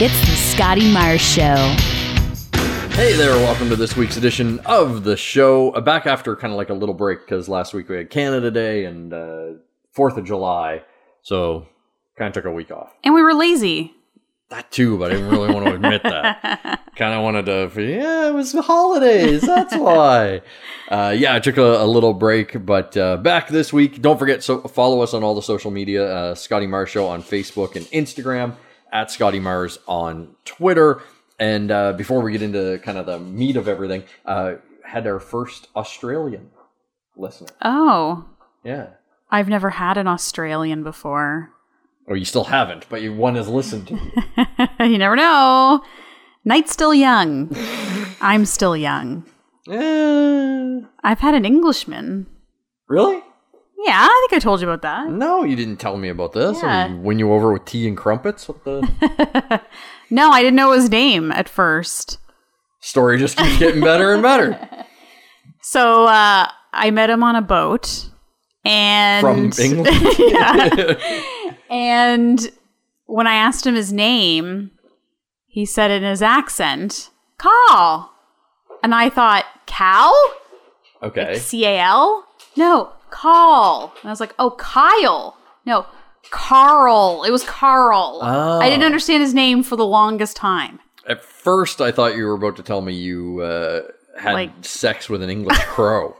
It's the Scotty Myers Show. Hey there, welcome to this week's edition of the show. Back after kind of like a little break because last week we had Canada Day and 4th of July. So kind of took a week off. And we were lazy. That too, but I didn't really want to admit that. Kind of wanted to, it was holidays, that's why. I took a little break, but back this week. Don't forget, follow us on all the social media, Scotty Myers Show on Facebook and Instagram, at Scotty Myers on Twitter. And before we get into kind of the meat of everything, had our first Australian listener. Oh. Yeah. I've never had an Australian before. Or you still haven't, but one has listened to you. You never know. Night's still young. I'm still young. I've had an Englishman. Really? Yeah, I think I told you about that. No, you didn't tell me about this. Yeah. I mean, win you over with tea and crumpets? What the... No, I didn't know his name at first. Story just keeps getting better and better. So I met him on a boat. And From England? Yeah. And when I asked him his name, he said in his accent, Carl. And I thought, Cal? Okay. Like C-A-L? No, Carl. And I was like, oh, Kyle. No, Carl. It was Carl. Oh. I didn't understand his name for the longest time. At first, I thought you were about to tell me you had sex with an English crow.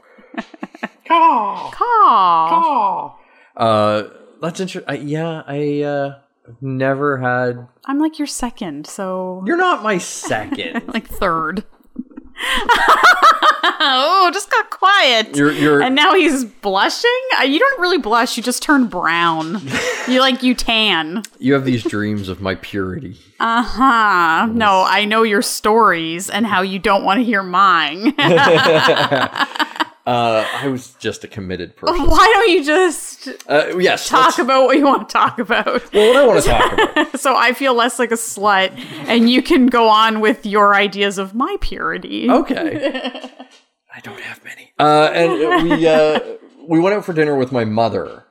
Carl. That's interesting. I've never had... I'm like your second, so... You're not my second. Like third. Oh, just got quiet. You're and now he's blushing? You don't really blush, you just turn brown. you tan. You have these dreams of my purity. Uh-huh. No, I know your stories and how you don't want to hear mine. I was just a committed person. Why don't you just talk about what you want to talk about? Well, what I want to talk about. So I feel less like a slut, and you can go on with your ideas of my purity. Okay. I don't have many. And we went out for dinner with my mother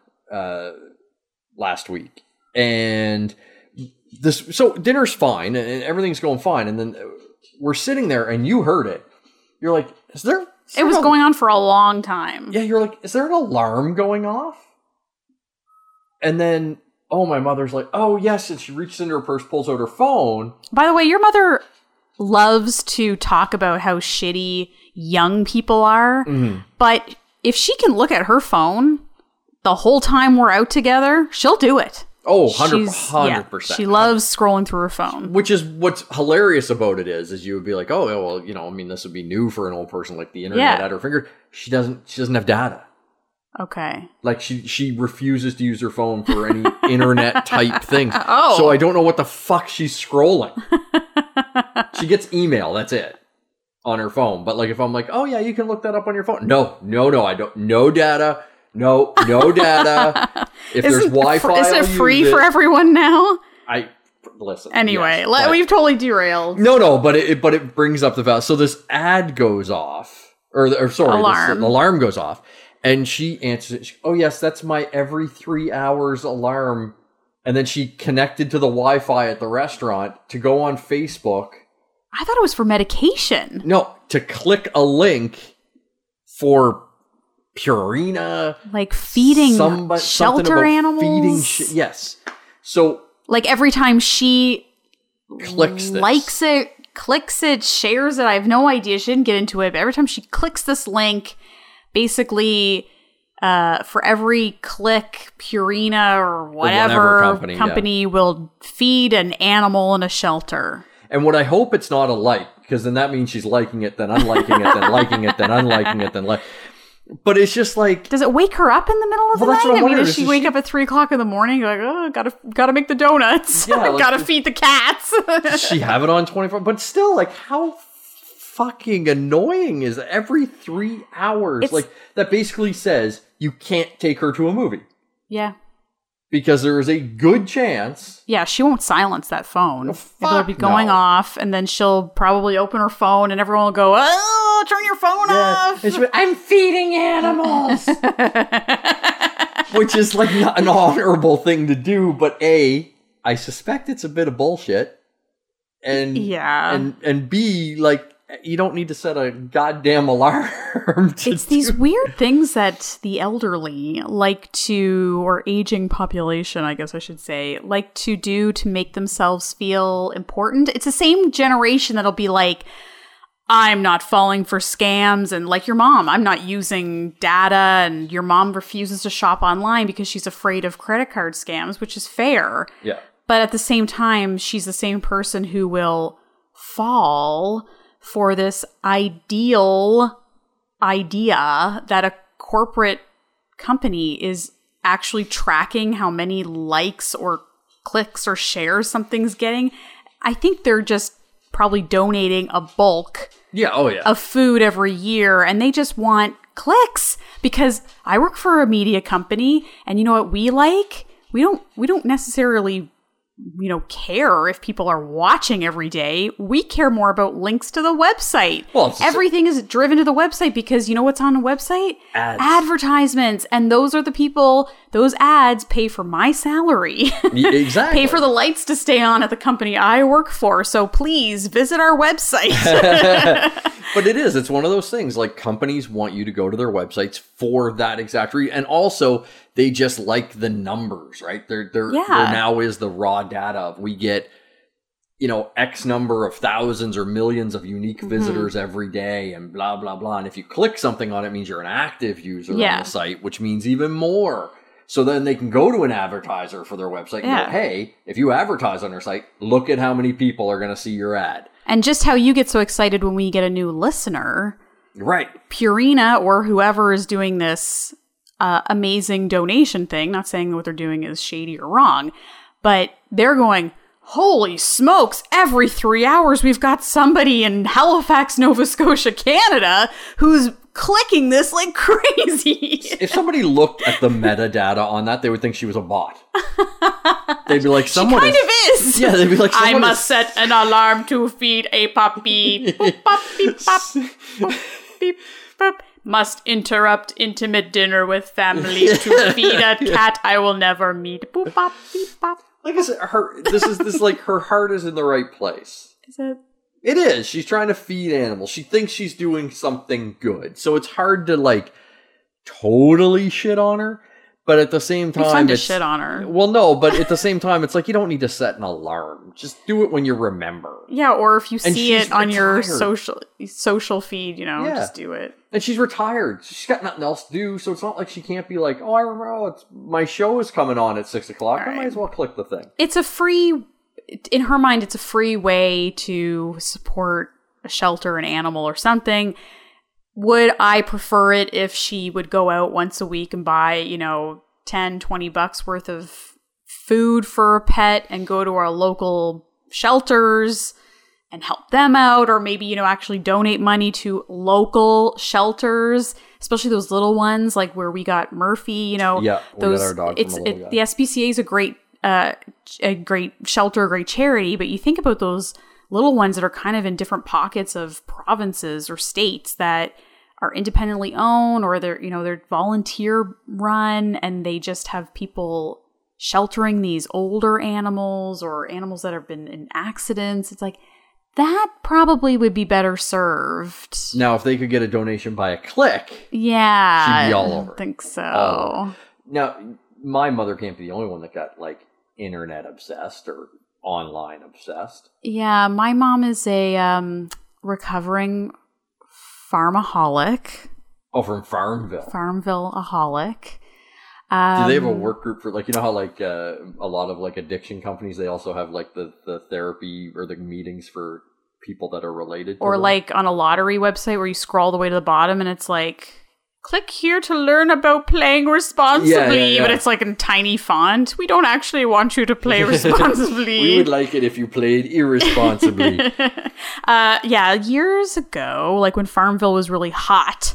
last week, and so dinner's fine, and everything's going fine, and then we're sitting there, and you heard it. You're like, It was going on for a long time. Yeah, you're like, is there an alarm going off? And then, my mother's like, oh, yes. And she reaches into her purse, pulls out her phone. By the way, your mother loves to talk about how shitty young people are. Mm-hmm. But if she can look at her phone the whole time we're out together, she'll do it. Oh, 100%. Yeah, she loves scrolling through her phone. Which is what's hilarious about it is you would be like, oh, well, this would be new for an old person, like the internet at her finger. She doesn't have data. Okay. Like she refuses to use her phone for any internet type things. Oh. So I don't know what the fuck she's scrolling. She gets email, that's it, on her phone. But like if I'm like, oh yeah, you can look that up on your phone. No, I don't. No data. No data. If there's Wi-Fi, isn't it free for everyone now? Listen. Anyway, yes, we've totally derailed. No, but it brings up the value. So this ad goes off, this alarm goes off, and she answers it. Oh yes, that's my every 3 hours alarm. And then she connected to the Wi-Fi at the restaurant to go on Facebook. I thought it was for medication. No, to click a link for Purina, like feeding shelter animals. Feeding yes. So like every time she clicks this. Likes it, clicks it, shares it. I have no idea. She didn't get into it, but every time she clicks this link, basically for every click, Purina or whatever company will feed an animal in a shelter. And what I hope it's not a like, because then that means she's liking it, then unliking it, then liking it, then unliking it, then like. But it's just like... Does it wake her up in the middle of the night? I mean, does she wake up at 3 o'clock in the morning? Like, oh, gotta make the donuts. Yeah, like, gotta feed the cats. Does she have it on 24? But still, like, how fucking annoying is every 3 hours? Like, that basically says you can't take her to a movie. Yeah. Because there is a good chance... Yeah, she won't silence that phone. It'll be going off, and then she'll probably open her phone, and everyone will go, oh, turn your phone off. I'm feeding animals. Which is like not an honorable thing to do, but I suspect it's a bit of bullshit. And yeah. And B, like, you don't need to set a goddamn alarm. It's these weird things that the elderly like to, or aging population, I guess I should say, like to do to make themselves feel important. It's the same generation that'll be like, I'm not falling for scams, and like your mom, I'm not using data, and your mom refuses to shop online because she's afraid of credit card scams, which is fair. Yeah. But at the same time, she's the same person who will fall for this ideal idea that a corporate company is actually tracking how many likes or clicks or shares something's getting. I think they're just probably donating a bulk of food every year, and they just want clicks. Because I work for a media company, and you know what we like? We don't necessarily care if people are watching every day. We care more about links to the website. Well, everything is driven to the website because you know what's on the website? Ads. Advertisements. And those are the people, those ads pay for my salary. Exactly. Pay for the lights to stay on at the company I work for. So please visit our website. But it's one of those things, like, companies want you to go to their websites for that exact reason. And also, they just like the numbers, right? There now is the raw data of, we get, X number of thousands or millions of unique visitors every day, and blah, blah, blah. And if you click something on it, it means you're an active user on the site, which means even more. So then they can go to an advertiser for their website and go, hey, if you advertise on their site, look at how many people are going to see your ad. And just how you get so excited when we get a new listener. Right. Purina or whoever is doing this amazing donation thing, not saying what they're doing is shady or wrong, but they're going, holy smokes, every 3 hours we've got somebody in Halifax, Nova Scotia, Canada who's clicking this like crazy. If somebody looked at the metadata on that, they would think she was a bot. They'd be like, someone she kind of is. Yeah, they'd be like, I must set an alarm to feed a puppy. Boop, bop, beep, bop. Boop, beep, bop. Must interrupt intimate dinner with family to feed a cat I will never meet. Boop, bop, beep, bop. Like I said, her heart is in the right place. Is it? It is. She's trying to feed animals. She thinks she's doing something good. So it's hard to, totally shit on her. But at the same time, it's fun to shit on her. Well, no, but at the same time, it's like, you don't need to set an alarm. Just do it when you remember. Yeah, or if you see it on your social feed, just do it. And she's retired. She's got nothing else to do, so it's not like she can't be like, I remember, my show is coming on at 6 o'clock. Right. I might as well click the thing. It's a free, in her mind, it's a free way to support a shelter, an animal, or something. Would I prefer it if she would go out once a week and buy, $10-20 worth of food for a pet and go to our local shelters and help them out, or maybe, actually donate money to local shelters, especially those little ones, like where we got Murphy, Yeah, we got our dog from the little guy. The SPCA is a great shelter, a great charity, but you think about those little ones that are kind of in different pockets of provinces or states that are independently owned, or they're volunteer run, and they just have people sheltering these older animals or animals that have been in accidents. It's like, that probably would be better served. Now, if they could get a donation by a click, yeah, she'd be all over. I think so. Now, my mother can't be the only one that got internet obsessed or online obsessed. Yeah, my mom is a recovering farmaholic. Oh, from Farmville. Farmville-aholic. Do they have a work group for, how a lot of addiction companies, they also have the therapy or the meetings for people that are related to or them? On a lottery website where you scroll all the way to the bottom and it's click here to learn about playing responsibly. Yeah. But it's in tiny font. We don't actually want you to play responsibly. We would like it if you played irresponsibly. Years ago, when Farmville was really hot,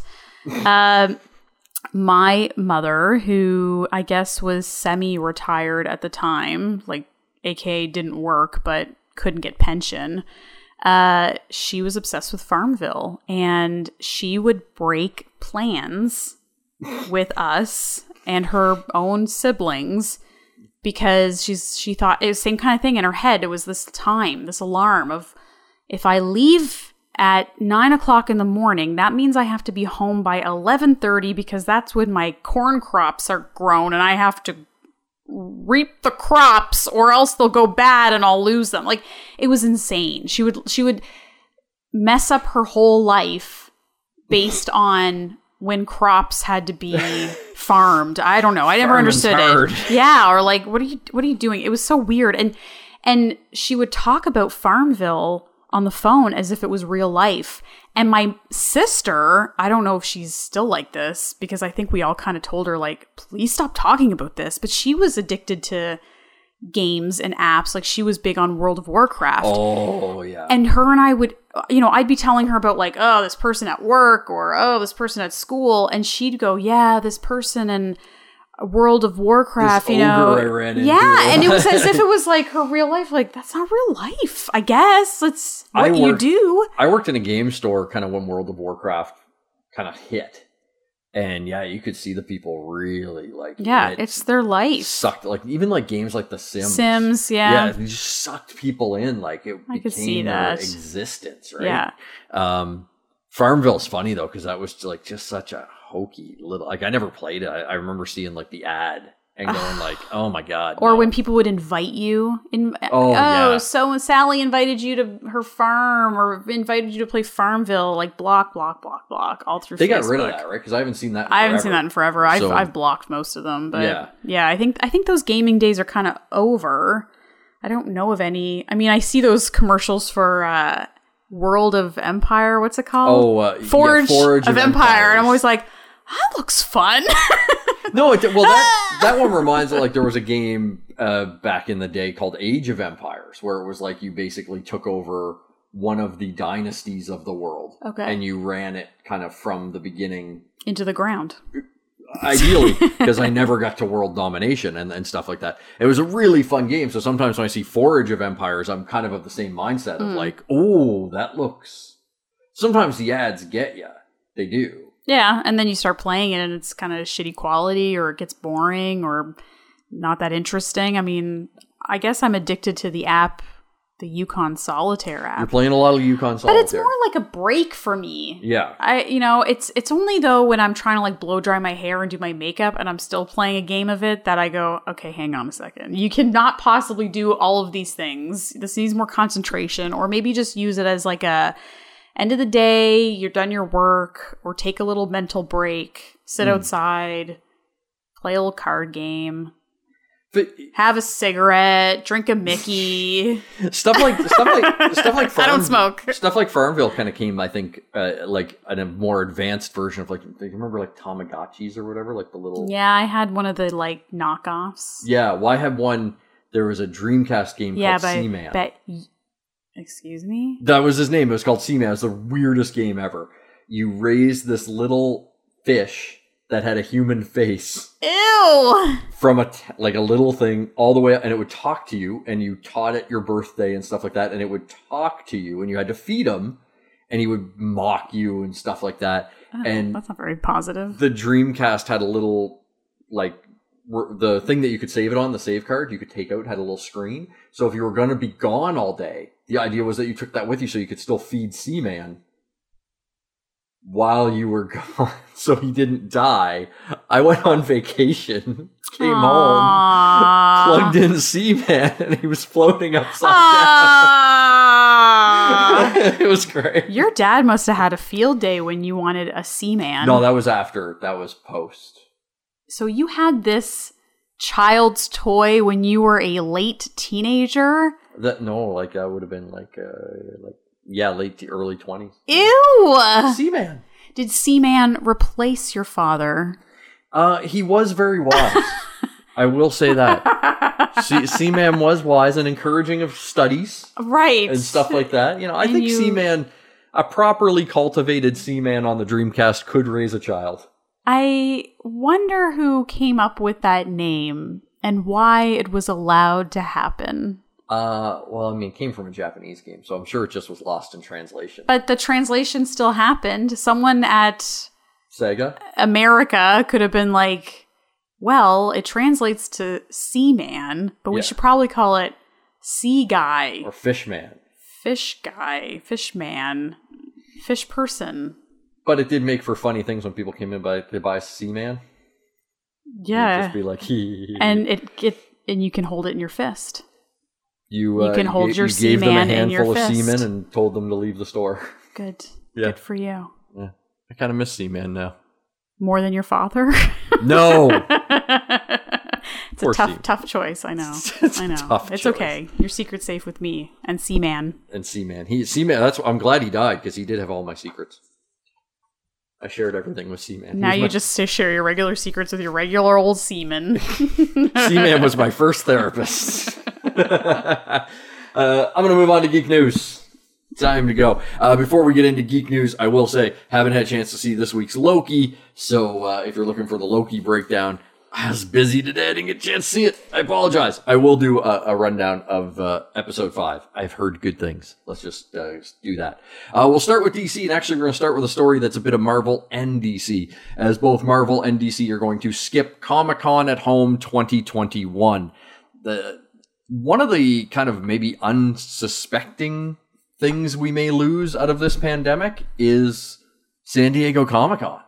my mother, who I guess was semi-retired at the time, aka didn't work but couldn't get pension, she was obsessed with Farmville, and she would break plans with us and her own siblings because she thought it was the same kind of thing in her head. It was this alarm of, if I leave at 9 o'clock in the morning, that means I have to be home by 11:30 because that's when my corn crops are grown and I have to reap the crops or else they'll go bad and I'll lose them. Like, it was insane. She would mess up her whole life based on when crops had to be farmed. I don't know. I never understood it. Yeah, or like, what are you doing? It was so weird. And she would talk about Farmville on the phone as if it was real life. And my sister, I don't know if she's still like this, because I think we all kind of told her, like, please stop talking about this. But she was addicted to games and apps. Like, she was big on World of Warcraft. Oh, yeah. And her and I would, I'd be telling her about, like, oh, this person at work, or oh, this person at school. And she'd go, yeah, this person in World of Warcraft, this ogre I ran into. Yeah, and it was as if it was like her real life. Like, that's not real life, I guess. That's what you do. I worked in a game store kind of when World of Warcraft kind of hit. And yeah, you could see the people really like. Yeah, it's their life. Sucked, like, even like games like The Sims. Sims, yeah. Yeah, they just sucked people in. Like, I could see that. Their existence, right? Yeah. Farmville's funny though, because that was like just such a hokey little. Like, I never played it. I remember seeing like the ad and going like, "Oh my god!" Or when people would invite you, so Sally invited you to her farm, or invited you to play Farmville, like block, all through. They Facebook. got rid of that, right? Because I haven't seen that. I haven't seen that in forever. I've blocked most of them, but yeah, I think those gaming days are kind of over. I don't know of any. I mean, I see those commercials for World of Empire. What's it called? Forge of Empire, and I'm always like, that looks fun. No, that one reminds me, like, there was a game back in the day called Age of Empires, where it was like you basically took over one of the dynasties of the world, and you ran it kind of from the beginning into the ground. Ideally, because I never got to world domination and stuff like that. It was a really fun game. So sometimes when I see Forge of Empires, I'm kind of the same mindset of like, oh, that looks. Sometimes the ads get you. They do. Yeah, and then you start playing it and it's kind of shitty quality, or it gets boring, or not that interesting. I mean, I guess I'm addicted to the app, the Yukon Solitaire app. You're playing a lot of Yukon Solitaire. But it's more like a break for me. Yeah. It's only though when I'm trying to like blow dry my hair and do my makeup and I'm still playing a game of it that I go, okay, hang on a second. You cannot possibly do all of these things. This needs more concentration, or maybe just use it as like a end of the day, you're done your work, or take a little mental break, sit outside, play a little card game, have a cigarette, drink a Mickey. stuff like Farmville. I don't smoke. Stuff like Farmville kind of came, I think, like in a more advanced version of, like, do you remember like Tamagotchis or whatever, like the little. Yeah, I had one of the like knockoffs. Yeah, well, I had one. There was a Dreamcast game called Seaman. Excuse me? That was his name. It was called Seaman. It was the weirdest game ever. You raised this little fish that had a human face. Ew! From a little thing all the way up, and it would talk to you, and you taught it your birthday and stuff like that, and it would talk to you, and you had to feed him, and he would mock you and stuff like that. And that's not very positive. The Dreamcast had a little, like, the thing that you could save it on, the save card, you could take out, had a little screen. So if you were going to be gone all day, the idea was that you took that with you so you could still feed Seaman while you were gone, so he didn't die. I went on vacation, came home, plugged in Seaman, and he was floating upside down. It was great. Your dad must have had a field day when you wanted a Seaman. No, that was after. That was post. So you had this child's toy when you were a late teenager? That would have been late to early 20s. Ew! Seaman. Did Seaman replace your father? He was very wise. I will say that. Seaman was wise and encouraging of studies. Right. And stuff like that. I think Seaman, a properly cultivated Seaman on the Dreamcast could raise a child. I wonder who came up with that name and why it was allowed to happen. It came from a Japanese game, so I'm sure it just was lost in translation. But the translation still happened. Someone at Sega America could have been like, Well, it translates to Seaman, but we should probably call it Sea Guy. Or Fishman. Fish Guy. Fishman. Fish person. But it did make for funny things when people came in to buy Seaman. Yeah. It'd just be like, and and you can hold it in your fist. You can hold your gave them a Seaman in your handful of fist. seamen and told them to leave the store. Good. Yeah. Good for you. Yeah. I kind of miss Seaman now. More than your father? No. It's a tough choice. I know. I know. It's okay. Your secret's safe with me and Seaman. Seaman. I'm glad he died because he did have all my secrets. I shared everything with Seaman. Now you just share your regular secrets with your regular old Seaman. Seaman was my first therapist. I'm going to move on to Geek News. Time to go. Before we get into Geek News, I will say, haven't had a chance to see this week's Loki, so if you're looking for the Loki breakdown, I was busy today. I didn't get a chance to see it. I apologize. I will do a rundown of episode 5. I've heard good things. Let's just do that. We'll start with DC, and actually we're going to start with a story that's a bit of Marvel and DC, as both Marvel and DC are going to skip Comic-Con at Home 2021. One of the kind of maybe unsuspecting things we may lose out of this pandemic is San Diego Comic-Con.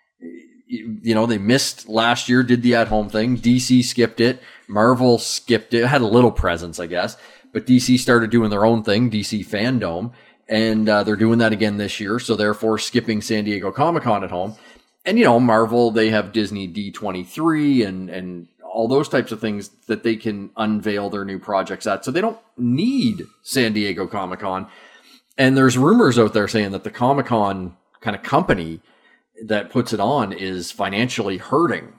You know, they missed last year, did the at-home thing. DC skipped it. Marvel skipped it. Had a little presence, I guess. But DC started doing their own thing, DC Fandom. And they're doing that again this year. So therefore, skipping San Diego Comic-Con at Home. And, you know, Marvel, they have Disney D23 and all those types of things that they can unveil their new projects at. So they don't need San Diego Comic-Con. And there's rumors out there saying that the Comic-Con kind of company that puts it on is financially hurting.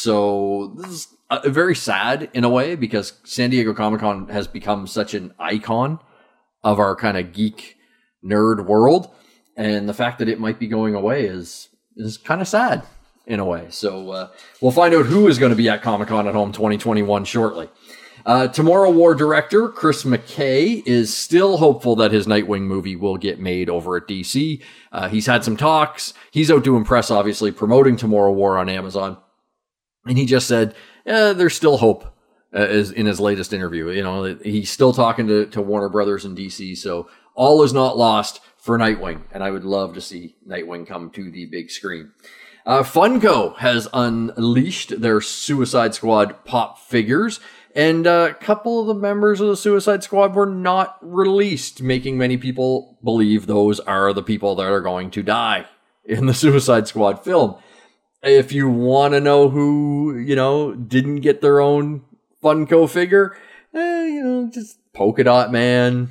So this is very sad in a way because San Diego Comic-Con has become such an icon of our kind of geek nerd world. And the fact that it might be going away is kind of sad in a way. So we'll find out who is going to be at Comic-Con at Home 2021 shortly. Tomorrow War director Chris McKay is still hopeful that his Nightwing movie will get made over at DC. He's had some talks. He's out doing press, obviously, promoting Tomorrow War on Amazon. And he just said, there's still hope is in his latest interview. You know, he's still talking to Warner Brothers and DC. So all is not lost for Nightwing. And I would love to see Nightwing come to the big screen. Funko has unleashed their Suicide Squad pop figures. And a couple of the members of the Suicide Squad were not released, making many people believe those are the people that are going to die in the Suicide Squad film. If you want to know who, you know, didn't get their own Funko figure, you know, just Polka Dot Man,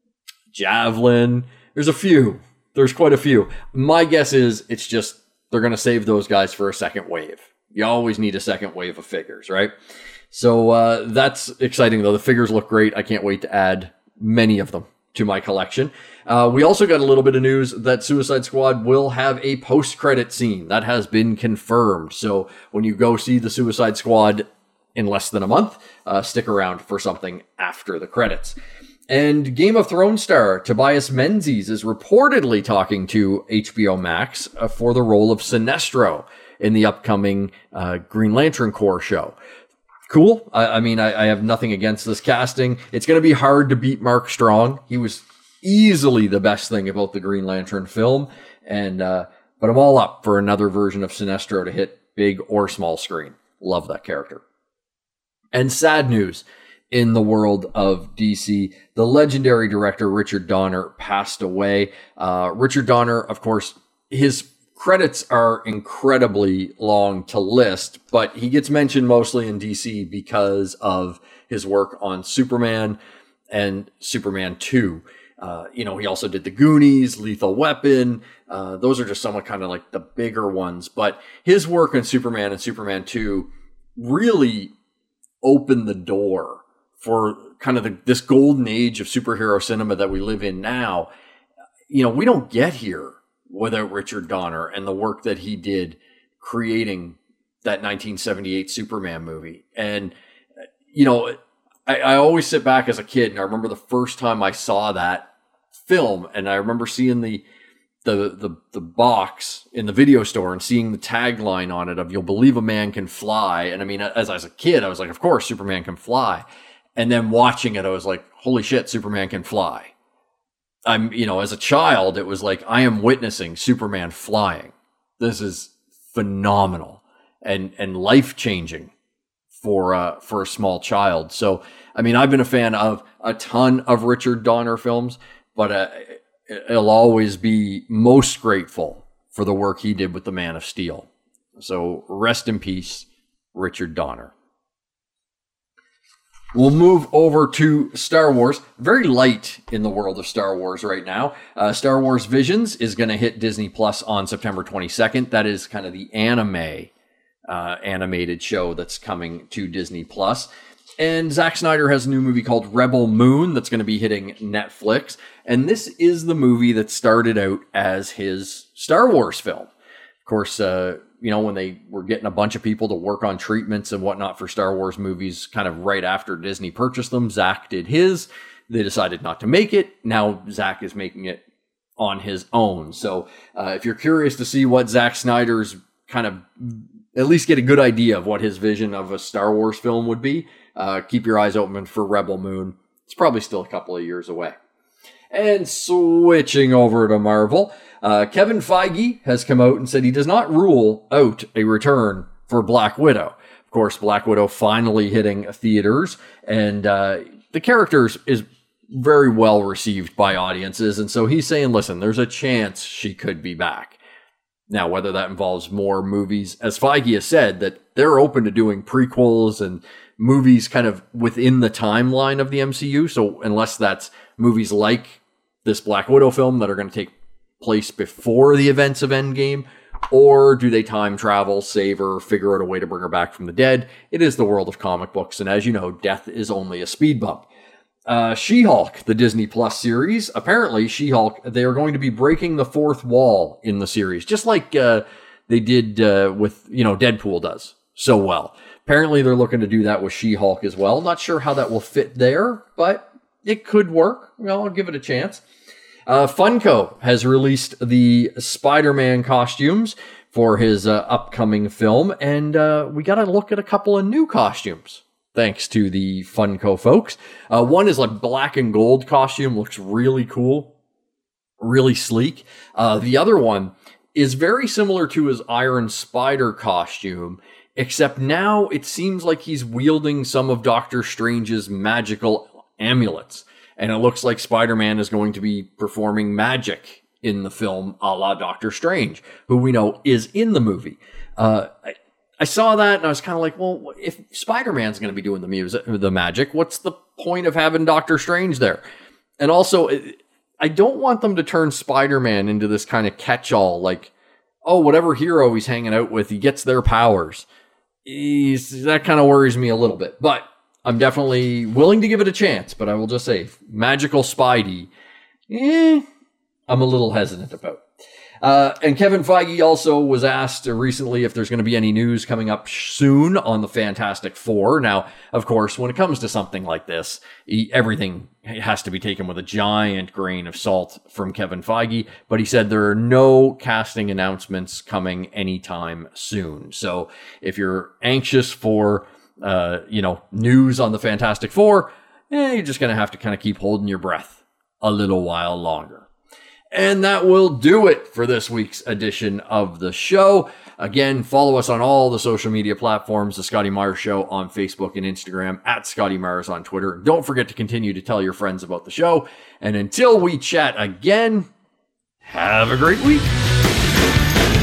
Javelin. There's a few. There's quite a few. My guess is it's just they're going to save those guys for a second wave. You always need a second wave of figures, right? So that's exciting, though. The figures look great. I can't wait to add many of them to my collection. We also got a little bit of news that Suicide Squad will have a post-credit scene. That has been confirmed. So when you go see the Suicide Squad in less than a month, stick around for something after the credits. And Game of Thrones star Tobias Menzies is reportedly talking to HBO Max for the role of Sinestro in the upcoming Green Lantern Corps show. Cool. I mean, I have nothing against this casting. It's going to be hard to beat Mark Strong. He was easily the best thing about the Green Lantern film. And but I'm all up for another version of Sinestro to hit big or small screen. Love that character. And sad news in the world of DC. The legendary director Richard Donner passed away. Richard Donner, of course, his credits are incredibly long to list, but he gets mentioned mostly in DC because of his work on Superman and Superman 2. You know, he also did The Goonies, Lethal Weapon. Those are just somewhat kind of like the bigger ones, but his work on Superman and Superman 2 really opened the door for kind of this golden age of superhero cinema that we live in now. You know, we don't get here without Richard Donner and the work that he did creating that 1978 Superman movie. And, you know, I always sit back as a kid and I remember the first time I saw that film and I remember seeing the the box in the video store and seeing the tagline on it of "You'll believe a man can fly." And I mean, as I was a kid, I was like, of course, Superman can fly. And then watching it, I was like, holy shit, Superman can fly. As a child, it was like, I am witnessing Superman flying. This is phenomenal and life-changing for a small child. So, I mean, I've been a fan of a ton of Richard Donner films, but I'll always be most grateful for the work he did with The Man of Steel. So rest in peace, Richard Donner. We'll move over to Star Wars. Very light in the world of Star Wars right now. Star Wars Visions is going to hit Disney Plus on September 22nd. That is kind of the animated show that's coming to Disney Plus. And Zack Snyder has a new movie called Rebel Moon that's going to be hitting Netflix. And this is the movie that started out as his Star Wars film. Of course, when they were getting a bunch of people to work on treatments and whatnot for Star Wars movies, kind of right after Disney purchased them, Zack did his. They decided not to make it. Now Zack is making it on his own. So if you're curious to see what Zack Snyder's kind of, at least get a good idea of what his vision of a Star Wars film would be, keep your eyes open for Rebel Moon. It's probably still a couple of years away. And switching over to Marvel, Kevin Feige has come out and said he does not rule out a return for Black Widow. Of course, Black Widow finally hitting theaters, and the character is very well received by audiences. And so he's saying, listen, there's a chance she could be back. Now, whether that involves more movies, as Feige has said, that they're open to doing prequels and movies kind of within the timeline of the MCU. So unless that's movies like this Black Widow film that are going to take place before the events of Endgame, or do they time travel, save her, figure out a way to bring her back from the dead? It is the world of comic books, and as you know, death is only a speed bump. She-Hulk, the Disney Plus series. Apparently, She-Hulk, they are going to be breaking the fourth wall in the series, just like they did with, Deadpool does so well. Apparently, they're looking to do that with She-Hulk as well. Not sure how that will fit there, but it could work. I'll give it a chance. Funko has released the Spider-Man costumes for his upcoming film, and we got to look at a couple of new costumes, thanks to the Funko folks. One is like black and gold costume, looks really cool, really sleek. The other one is very similar to his Iron Spider costume, except now it seems like he's wielding some of Doctor Strange's magical amulets. And it looks like Spider-Man is going to be performing magic in the film a la Doctor Strange, who we know is in the movie. I saw that and I was kind of like, well, if Spider-Man's going to be doing the magic, what's the point of having Doctor Strange there? And also, I don't want them to turn Spider-Man into this kind of catch-all, like, oh, whatever hero he's hanging out with, he gets their powers. That kind of worries me a little bit. But I'm definitely willing to give it a chance. But I will just say, magical Spidey, I'm a little hesitant about. And Kevin Feige also was asked recently if there's going to be any news coming up soon on the Fantastic Four. Now, of course, when it comes to something like this, everything has to be taken with a giant grain of salt from Kevin Feige. But he said there are no casting announcements coming anytime soon. So if you're anxious for, news on the Fantastic Four, you're just going to have to kind of keep holding your breath a little while longer. And that will do it for this week's edition of the show. Again, follow us on all the social media platforms, The Scotty Myers Show on Facebook and Instagram, at Scotty Myers on Twitter. Don't forget to continue to tell your friends about the show. And until we chat again, have a great week.